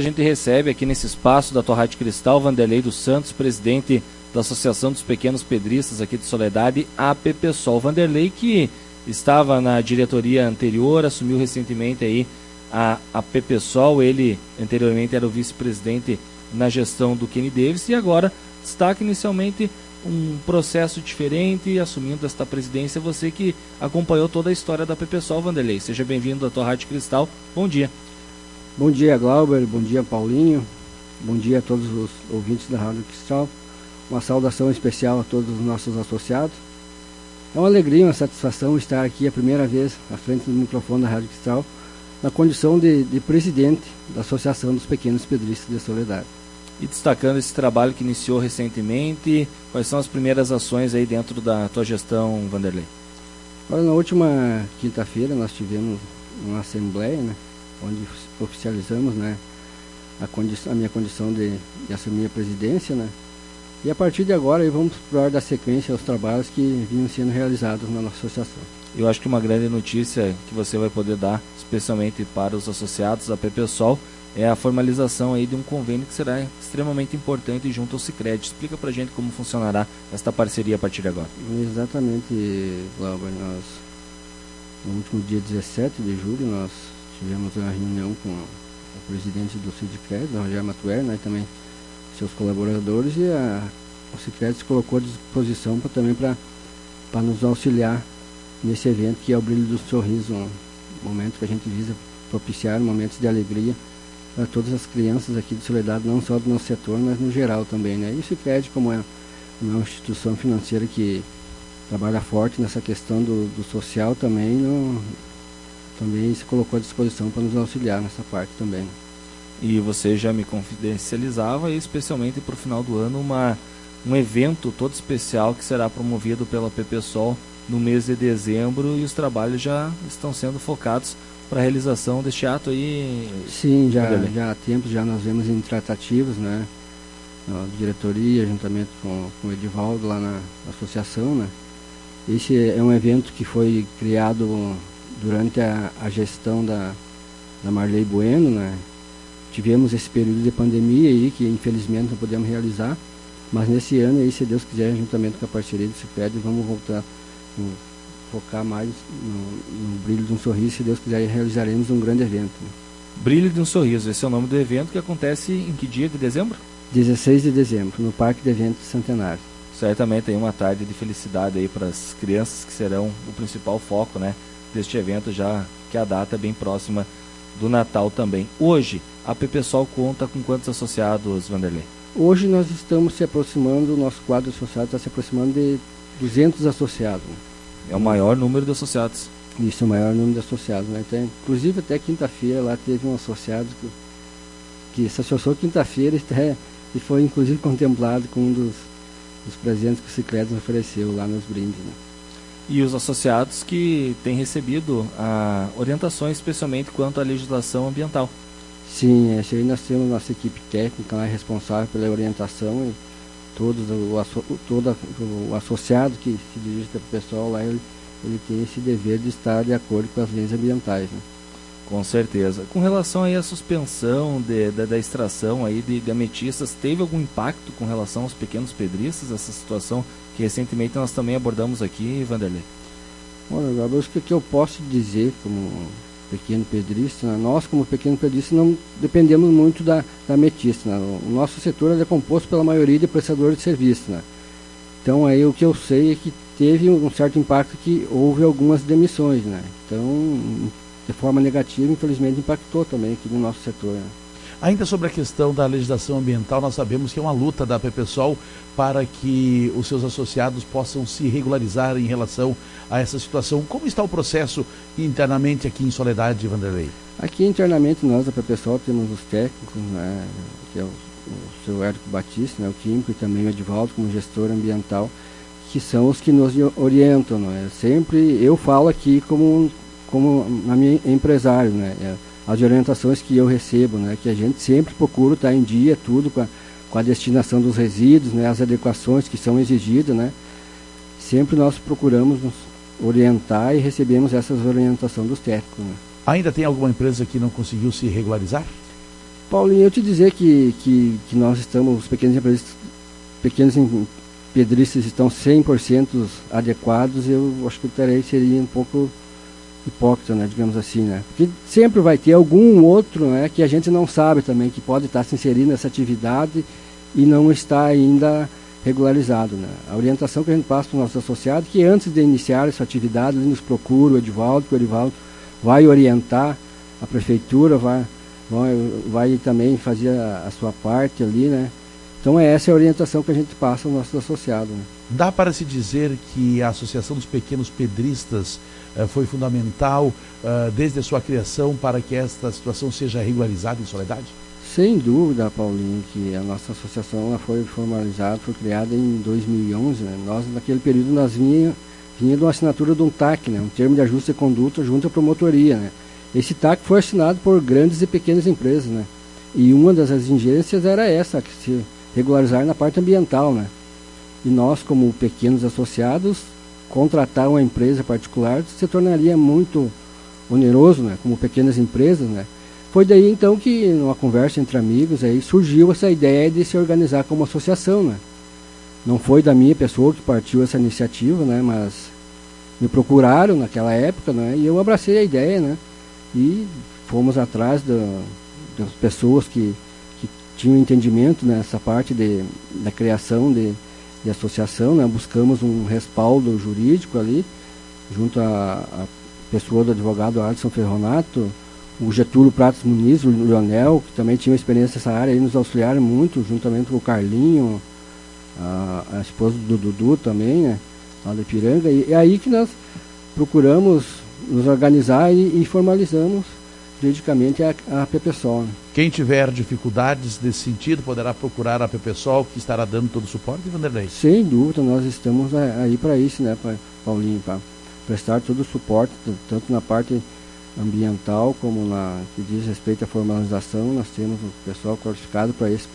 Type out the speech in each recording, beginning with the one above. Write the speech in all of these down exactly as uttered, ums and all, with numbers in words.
gente recebe aqui nesse espaço da tua Rádio Cristal, Vanderlei dos Santos, presidente da Associação dos Pequenos Pedristas aqui de Soledade, a PPSOL. Vanderlei, que estava na diretoria anterior, assumiu recentemente aí a, a PPSOL, ele anteriormente era o vice-presidente na gestão do Kenny Davis, e agora destaca inicialmente um processo diferente, assumindo esta presidência. Você que acompanhou toda a história da PPSOL, Vanderlei, seja bem-vindo à tua Rádio Cristal, bom dia. Bom dia, Glauber, bom dia, Paulinho, bom dia a todos os ouvintes da Rádio Cristal, uma saudação especial a todos os nossos associados. É uma alegria, uma satisfação estar aqui a primeira vez à frente do microfone da Rádio Cristal, na condição de, de presidente da Associação dos Pequenos Pedristas de Soledade. E destacando esse trabalho que iniciou recentemente, quais são as primeiras ações aí dentro da tua gestão, Vanderlei? Olha, na última quinta-feira nós tivemos uma assembleia, né, onde oficializamos, né, a, a minha condição de, de assumir a presidência, né, e a partir de agora aí vamos dar da sequência aos trabalhos que vinham sendo realizados na nossa associação. Eu acho que uma grande notícia que você vai poder dar, especialmente para os associados da PPSOL, é a formalização aí de um convênio que será extremamente importante junto ao Sicredi. Explica pra gente como funcionará esta parceria a partir de agora. Exatamente, Glauber. Nós, no último dia dezessete de julho, nós tivemos uma reunião com o presidente do Sicredi, Rogério Matuer, né, e também seus colaboradores, e a, o Sicredi se colocou à disposição pra, também para nos auxiliar nesse evento que é o Brilho do Sorriso, um momento que a gente visa propiciar momentos de alegria para todas as crianças aqui de Soledade, não só do nosso setor, mas no geral também, né? E o Sicredi, como é uma instituição financeira que trabalha forte nessa questão do, do social também, no, também se colocou à disposição para nos auxiliar nessa parte também. E você já me confidencializava, especialmente para o final do ano, uma, um evento todo especial que será promovido pela PPSOL no mês de dezembro, e os trabalhos já estão sendo focados para a realização deste ato aí? Sim, já, já há tempo já nós vemos em tratativas, né, a diretoria, juntamente com, com o Edivaldo lá na, na associação, né. Esse é um evento que foi criado durante a, a gestão da, da Marley Bueno, né. Tivemos esse período de pandemia aí, que infelizmente não podemos realizar, mas nesse ano aí, se Deus quiser, juntamente com a parceria do Sicredi, vamos voltar no, focar mais no, no Brilho de um Sorriso. Se Deus quiser, realizaremos um grande evento, né? Brilho de um Sorriso, esse é o nome do evento, que acontece em que dia de dezembro? dezesseis de dezembro, no Parque de Eventos Centenário. Certamente aí uma tarde de felicidade aí para as crianças, que serão o principal foco, né, deste evento, já que a data é bem próxima do Natal também. Hoje, a PPSOL conta com quantos associados, Vanderlei? Hoje nós estamos se aproximando, o nosso quadro associado está se aproximando de duzentos associados. É o maior número de associados. Isso, é o maior número de associados, né? Então, inclusive até quinta-feira lá teve um associado que, que se associou quinta-feira e, e foi inclusive contemplado com um dos, dos presentes que o Sicredi nos ofereceu lá nos brindes, né? E os associados que têm recebido a orientações, especialmente quanto à legislação ambiental. Sim, esse aí nós temos nossa equipe técnica lá responsável pela orientação, e todos o, o, todo o associado que se dirige para o pessoal lá, ele, ele tem esse dever de estar de acordo com as leis ambientais, né? Com certeza. Com relação aí à suspensão de, de, da extração aí de, de ametistas, teve algum impacto com relação aos pequenos pedristas, essa situação que recentemente nós também abordamos aqui, Vanderlei? Olha, Gabriel, o que eu posso dizer como pequeno pedrista, né? Nós como pequeno pedrista não dependemos muito da, da ametista, né? O nosso setor é composto pela maioria de prestadores de serviço, né? Então aí o que eu sei é que teve um certo impacto, que houve algumas demissões, né? Então, de forma negativa, infelizmente impactou também aqui no nosso setor, né? Ainda sobre a questão da legislação ambiental, nós sabemos que é uma luta da PPSOL para que os seus associados possam se regularizar em relação a essa situação. Como está o processo internamente aqui em Soledade, Vanderlei? Aqui internamente nós da PPSOL temos os técnicos, né, que é o, o seu Érico Batista, né, o químico, e também o Edivaldo como gestor ambiental, que são os que nos orientam, né? Sempre eu falo aqui como, como a minha empresário, né? As orientações que eu recebo, né, que a gente sempre procura estar em dia, tudo com a, com a destinação dos resíduos, né, as adequações que são exigidas, né, sempre nós procuramos nos orientar e recebemos essas orientações dos técnicos, né. Ainda tem alguma empresa que não conseguiu se regularizar? Paulinho, eu te dizer que, que, que nós estamos, os pequenos empresas, pequenos pedristas estão cem por cento adequados, eu acho que o terei seria um pouco hipócrita, né, digamos assim, né? Porque sempre vai ter algum outro, né, que a gente não sabe também, que pode estar se inserindo nessa atividade e não está ainda regularizado, né? A orientação que a gente passa para os nossos associados é que antes de iniciar essa atividade, eles nos procuram o Edivaldo, que o Edivaldo vai orientar a prefeitura, vai, vai, vai também fazer a, a sua parte ali, né? Então é essa a orientação que a gente passa aos nossos associados, né? Dá para se dizer que a Associação dos Pequenos Pedristas uh, foi fundamental uh, desde a sua criação para que esta situação seja regularizada em Soledade? Sem dúvida, Paulinho, que a nossa associação ela foi formalizada, foi criada em dois mil e onze, né? Nós, naquele período, nós vinha, vinha de uma assinatura de um T A C, né? Um termo de ajuste de conduta junto à promotoria, né? Esse T A C foi assinado por grandes e pequenas empresas, né? E uma das exigências era essa, que se regularizar na parte ambiental, né? E nós, como pequenos associados, contratar uma empresa particular se tornaria muito oneroso, né? Como pequenas empresas, né? Foi daí então que, numa conversa entre amigos, aí surgiu essa ideia de se organizar como associação, né? Não foi da minha pessoa que partiu essa iniciativa, né? Mas me procuraram naquela época, né? E eu abracei a ideia, né? E fomos atrás da, das pessoas que, que tinham entendimento nessa parte de, da criação de, de associação, né? Buscamos um respaldo jurídico ali, junto à pessoa do advogado Alisson Ferronato, o Getúlio Pratos Muniz, o Leonel, que também tinha experiência nessa área, e nos auxiliaram muito, juntamente com o Carlinho, a, a esposa do Dudu também, né, lá da Ipiranga, e é aí que nós procuramos nos organizar e, e formalizamos juridicamente a, a PPSOL. Né. Quem tiver dificuldades nesse sentido poderá procurar a PPSOL, que estará dando todo o suporte, Vanderlei? Sem dúvida, nós estamos aí para isso, né, Paulinho, para prestar todo o suporte, tanto na parte ambiental como na que diz respeito à formalização. Nós temos o pessoal qualificado para isso,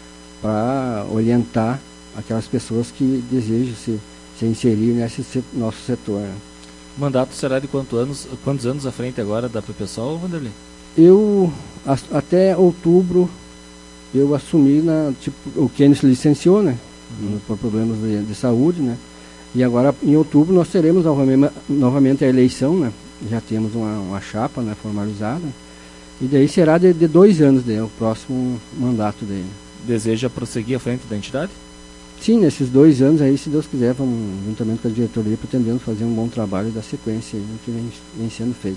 para orientar aquelas pessoas que desejam se, se inserir nesse se, nosso setor. Né. O mandato será de quantos anos, quantos anos à frente agora da PPSOL, Vanderlei? Eu, a, até outubro, eu assumi, na, tipo, o Kenny se licenciou, né, uhum. por problemas de, de saúde, né, e agora em outubro nós teremos novamente, novamente a eleição, né. Já temos uma, uma chapa, né, formalizada, e daí será de, de dois anos daí, o próximo mandato dele. Deseja prosseguir à frente da entidade? Sim, nesses dois anos aí, se Deus quiser, vamos, juntamente com a diretoria, pretendendo fazer um bom trabalho da sequência aí, que vem, vem sendo feito.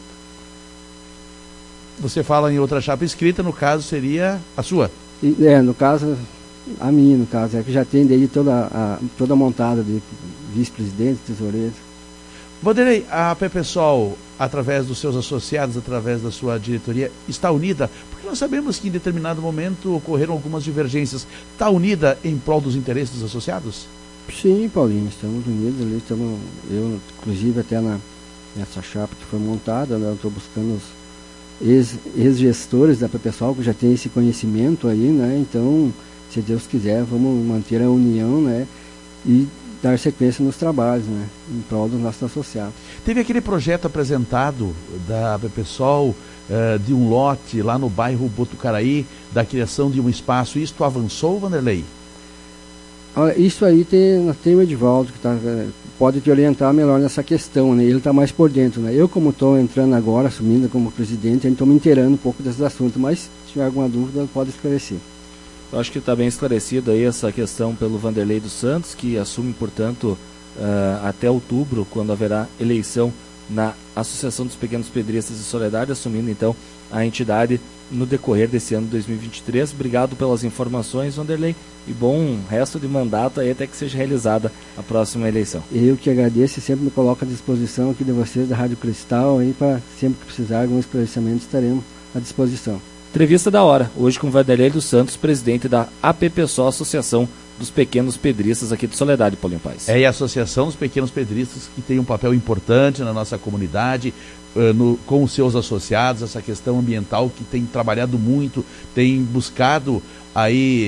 Você fala em outra chapa inscrita, no caso seria a sua? E, é, no caso, a minha, no caso, é que já tem daí toda a toda montada de vice-presidente, tesoureiro. Vanderlei, a PPSOL, através dos seus associados, através da sua diretoria, está unida? Porque nós sabemos que em determinado momento ocorreram algumas divergências. Está unida em prol dos interesses dos associados? Sim, Paulinho, estamos unidos ali, estamos, eu inclusive até na, nessa chapa que foi montada, né, eu estou buscando os ex, ex-gestores da PPSOL que já tem esse conhecimento aí, né, então, se Deus quiser, vamos manter a união, né, e dar sequência nos trabalhos, né, em prol dos nossos associados. Teve aquele projeto apresentado da PPSOL uh, de um lote lá no bairro Botucaraí, da criação de um espaço. Isto avançou, Vanderlei? Olha, isso aí tem, tem o Edivaldo que tá, pode te orientar melhor nessa questão, né? Ele está mais por dentro, né? Eu, como estou entrando agora, assumindo como presidente, estou me inteirando um pouco desses assuntos, mas se tiver alguma dúvida, pode esclarecer. Eu acho que está bem esclarecido aí essa questão pelo Vanderlei dos Santos, que assume, portanto, uh, até outubro, quando haverá eleição na Associação dos Pequenos Pedristas de Soledade, assumindo então a entidade no decorrer desse ano dois mil e vinte e três. Obrigado pelas informações, Vanderlei, e bom resto de mandato aí até que seja realizada a próxima eleição. Eu que agradeço e sempre me coloco à disposição aqui de vocês da Rádio Cristal, aí para sempre que precisar algum esclarecimento estaremos à disposição. Entrevista da hora, hoje com Vanderlei dos Santos, presidente da APPSOL, Associação dos Pequenos Pedristas aqui de Soledade, Paulinho Paes. É, e a Associação dos Pequenos Pedristas que tem um papel importante na nossa comunidade, uh, no, com os seus associados, essa questão ambiental que tem trabalhado muito, tem buscado aí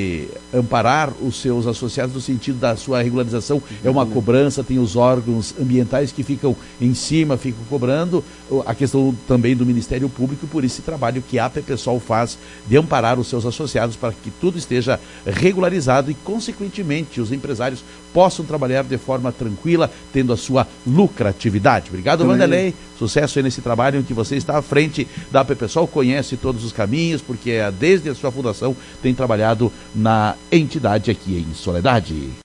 amparar os seus associados no sentido da sua regularização. É uma cobrança, tem os órgãos ambientais que ficam em cima, ficam cobrando, a questão também do Ministério Público, por esse trabalho que a APPSOL faz de amparar os seus associados para que tudo esteja regularizado e, consequentemente, os empresários possam trabalhar de forma tranquila, tendo a sua lucratividade. Obrigado, também. Vanderlei. Sucesso aí nesse trabalho em que você está à frente da APPSOL, conhece todos os caminhos, porque desde a sua fundação tem trabalhado na entidade aqui em Soledade.